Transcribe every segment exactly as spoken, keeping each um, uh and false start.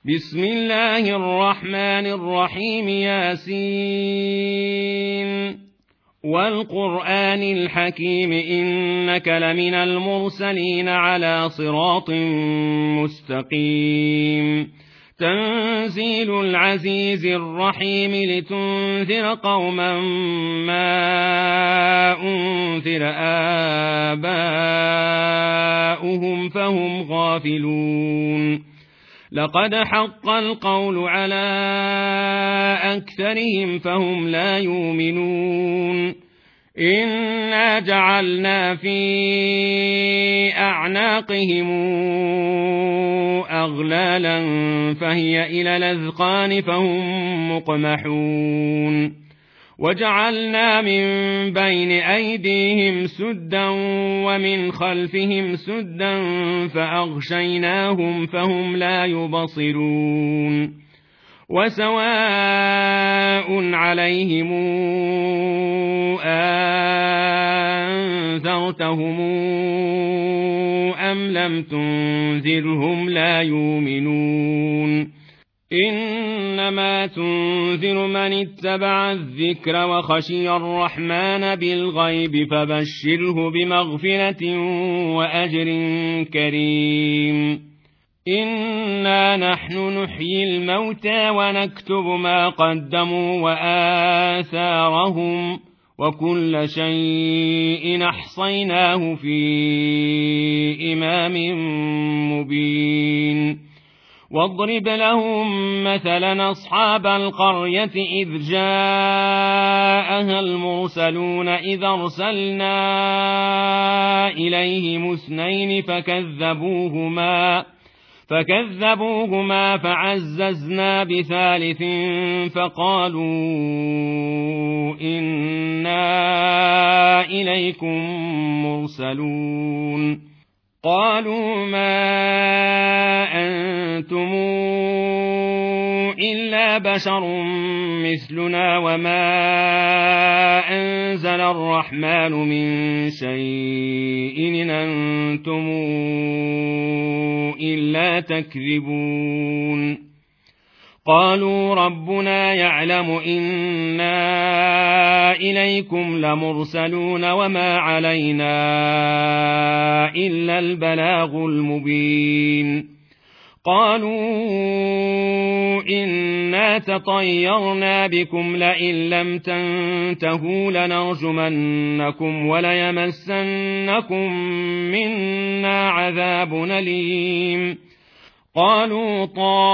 بسم الله الرحمن الرحيم. ياسين والقرآن الحكيم إنك لمن المرسلين على صراط مستقيم. تنزيل العزيز الرحيم لتنذر قوما ما أنذر آباؤهم فهم غافلون. لقد حق القول على أكثرهم فهم لا يؤمنون. إنا جعلنا في أعناقهم أغلالا فهي إلى الأذقان فهم مقمحون. وجعلنا من بين أيديهم سدا ومن خلفهم سدا فأغشيناهم فهم لا يبصرون. وسواء عليهم أنذرتهم أم لم تنذرهم لا يؤمنون. إنما تنذر من اتبع الذكر وخشي الرحمن بالغيب فبشره بمغفرة وأجر كريم. إنا نحن نحيي الموتى ونكتب ما قدموا وآثارهم وكل شيء أحصيناه في إمام مبين. واضرب لهم مثلا أصحاب القرية إذ جاءها المرسلون إذ أرسلنا إليهم اثنين فكذبوهما فكذبوهما فعززنا بثالث فقالوا إنا إليكم مرسلون. قالوا ما أنتم إلا بشر مثلنا وما أنزل الرحمن من شيء إن أنتم إلا تكذبون. قالوا ربنا يعلم إنا إليكم لمرسلون وما علينا إلا البلاغ المبين. قالوا إنا تطيرنا بكم لئن لم تنتهوا لنرجمنكم وليمسنكم منا عذاب أليم. قالوا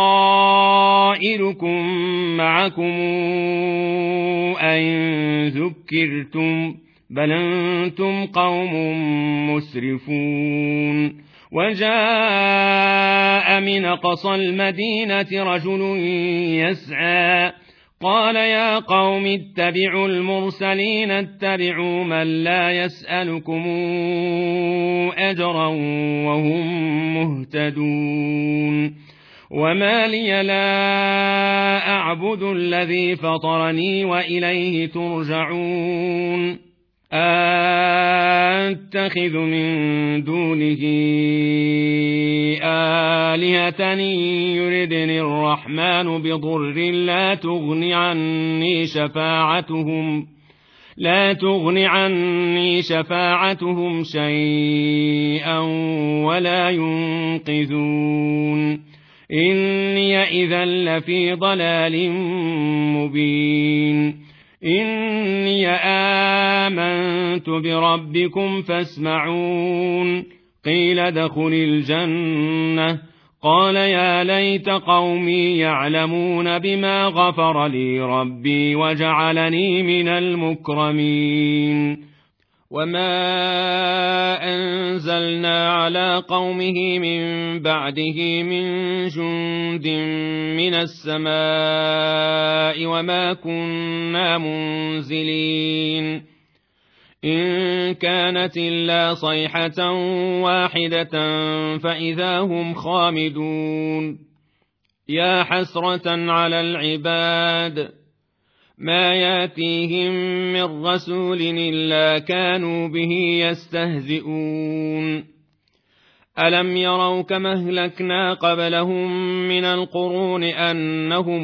طائركم معكم أئن ذكرتم بل أنتم قوم مسرفون. وجاء من أقصى المدينة رجل يسعى قال يا قوم اتبعوا المرسلين اتبعوا من لا يسألكم أجرا وهم مهتدون. وما لي لا أعبد الذي فطرني وإليه ترجعون. أتخذ من دونه آلهة يردني الرحمن بضر لا تغن عني شفاعتهم لا تغن عني شفاعتهم شيئا ولا ينقذون. إني إذا لفي ضلال مبين. إني آمنت بربكم فاسمعون. قيل ادخل الجنة قال يا ليت قومي يعلمون بما غفر لي ربي وجعلني من المكرمين. وما أنزلنا على قومه من بعده من جند من السماء وما كنا منزلين. إن كانت إلا صيحة واحدة فإذا هم خامدون. يا حسرة على العباد ما ياتيهم من رسول إلا كانوا به يستهزئون. ألم يروا كما أهلكنا قبلهم من القرون أنهم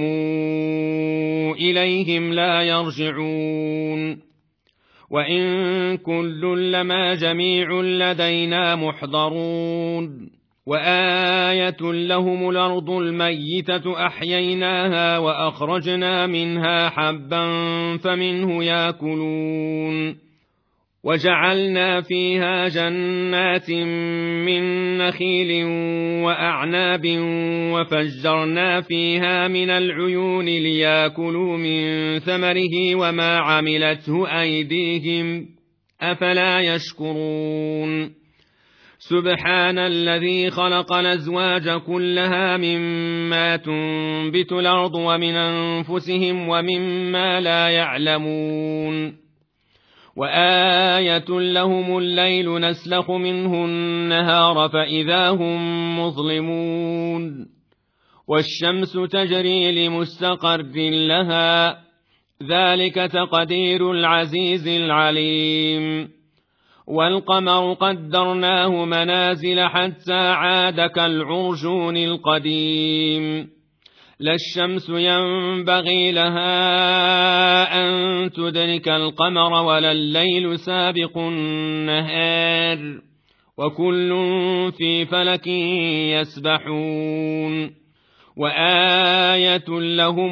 إليهم لا يرجعون وإن كل لما جميع لدينا محضرون وآية لهم الأرض الميتة أحييناها وأخرجنا منها حبا فمنه يأكلون وجعلنا فيها جنات من نخيل وأعناب وفجرنا فيها من العيون ليأكلوا من ثمره وما عملته أيديهم أفلا يشكرون سبحان الذي خلق الأزواج كلها مما تنبت الأرض ومن أنفسهم ومما لا يعلمون وآية لهم الليل نسلخ منه النهار فإذا هم مظلمون والشمس تجري لمستقر لها ذلك تقدير العزيز العليم والقمر قدرناه منازل حتى عاد كالعرجون القديم لا الشمس ينبغي لها أن تدرك القمر ولا الليل سابق النهار وكل في فلك يسبحون وآية لهم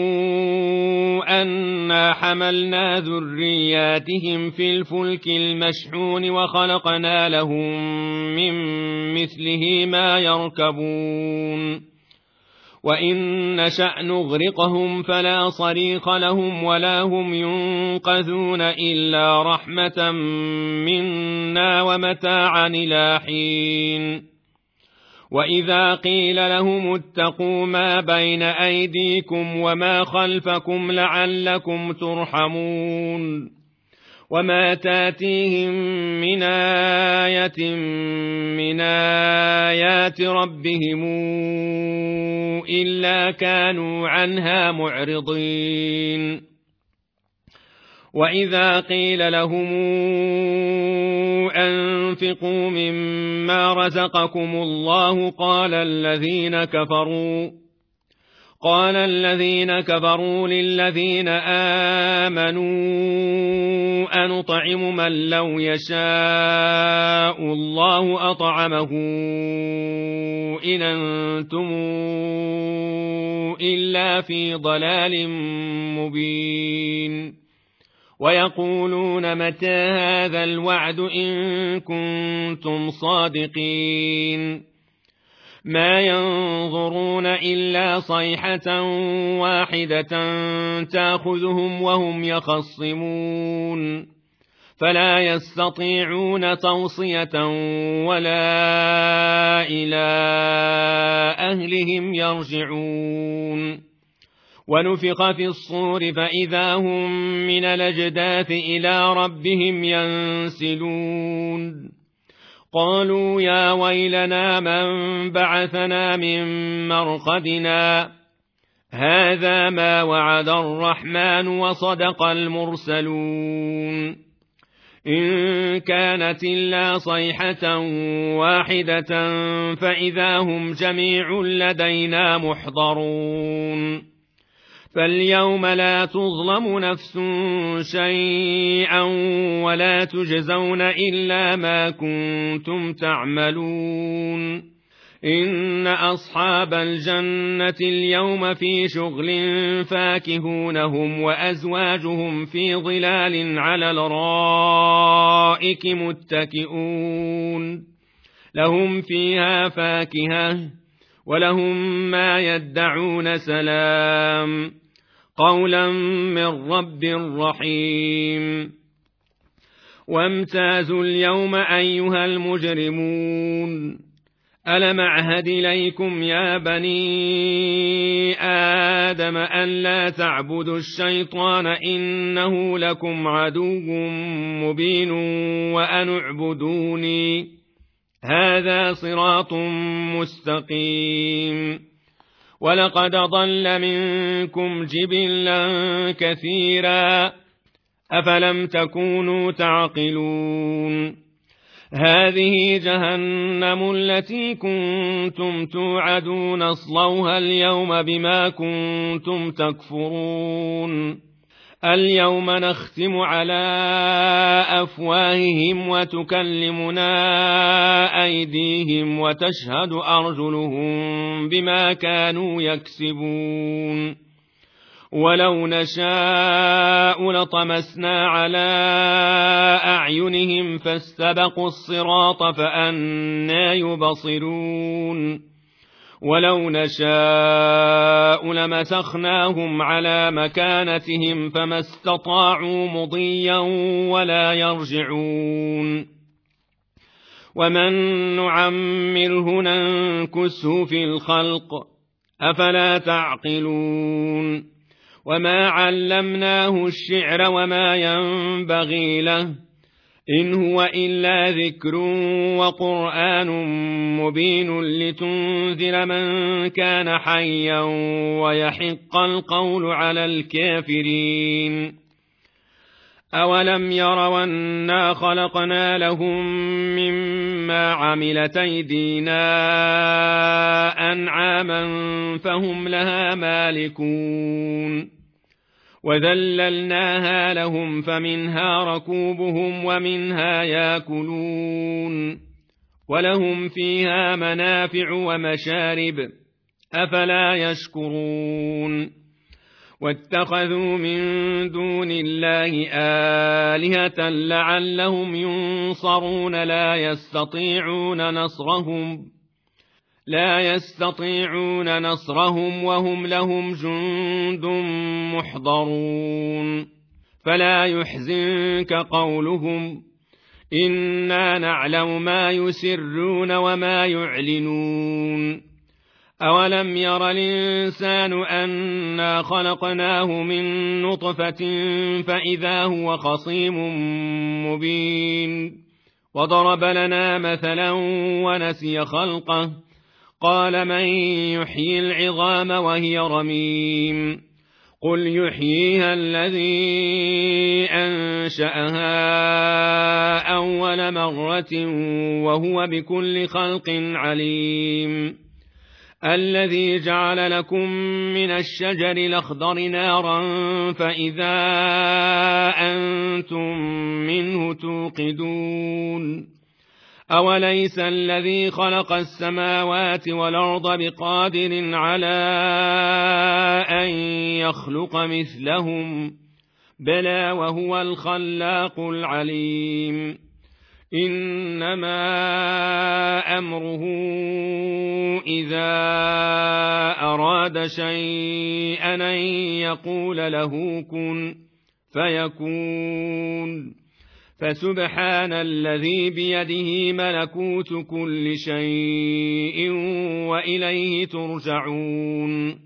أنا حملنا ذرياتهم في الفلك المشحون وخلقنا لهم من مثله ما يركبون وإن نشأ نغرقهم فلا صريخ لهم ولا هم ينقذون إلا رحمة منا ومتاعا إلى حين وإذا قيل لهم اتقوا ما بين أيديكم وما خلفكم لعلكم ترحمون وما تاتيهم من آية من آيات ربهم إلا كانوا عنها معرضين وإذا قيل لهم أنفقوا مما رزقكم الله قال الذين كفروا قال الذين كفروا للذين آمنوا أنطعم من لو يشاء الله أطعمه إن أنتم إلا في ضلال مبين ويقولون متى هذا الوعد إن كنتم صادقين ما ينظرون إلا صيحة واحدة تأخذهم وهم يخصمون فلا يستطيعون توصية ولا إلى أهلهم يرجعون ونفخ في الصور فإذا هم من الأجداث إلى ربهم ينسلون قالوا يا ويلنا من بعثنا من مرقدنا هذا ما وعد الرحمن وصدق المرسلون إن كانت إلا صيحة واحدة فإذا هم جميع لدينا محضرون فاليوم لا تظلم نفس شيئا ولا تجزون إلا ما كنتم تعملون إن أصحاب الجنة اليوم في شغل فاكهون هم وأزواجهم في ظلال على الأرائك متكئون لهم فيها فاكهة ولهم ما يدعون سلام قولا من رب رحيم وامتازوا اليوم أيها المجرمون ألم أعهد إليكم يا بني آدم أن لا تعبدوا الشيطان إنه لكم عدو مبين وأن اعبدوني هذا صراط مستقيم ولقد ضل منكم جبلا كثيرا أفلم تكونوا تعقلون هذه جهنم التي كنتم توعدون اصلوها اليوم بما كنتم تكفرون اليوم نختم على أفواههم وتكلمنا أيديهم وتشهد أرجلهم بما كانوا يكسبون ولو نشاء لطمسنا على أعينهم فاستبقوا الصراط فأنى يبصرون ولو نشاء لمسخناهم على مكانتهم فما استطاعوا مضيا ولا يرجعون ومن نعمره ننكسه في الخلق أفلا تعقلون وما علمناه الشعر وما ينبغي له إن هو إلا ذكر وقرآن مبين لتنذر من كان حيا ويحق القول على الكافرين أولم يروا أنا خلقنا لهم مما عملت أيدينا أنعاما فهم لها مالكون وذللناها لهم فمنها ركوبهم ومنها ياكلون ولهم فيها منافع ومشارب أفلا يشكرون واتخذوا من دون الله آلهة لعلهم ينصرون لا يستطيعون نصرهم لا يستطيعون نصرهم وهم لهم جند محضرون فلا يحزنك قولهم إنا نعلم ما يسرون وما يعلنون أولم ير الإنسان أنا خلقناه من نطفة فإذا هو خصيم مبين وضرب لنا مثلا ونسي خلقه قال من يحيي العظام وهي رميم قل يحييها الذي أنشأها أول مرة وهو بكل خلق عليم الذي جعل لكم من الشجر الأخضر نارا فإذا أنتم منه توقدون أوليس الذي خلق السماوات والأرض بقادر على أن يخلق مثلهم بلى وهو الخلاق العليم إنما أمره إذا أراد شيئا أن يقول له كن فيكون فسبحان الذي بيده ملكوت كل شيء وإليه ترجعون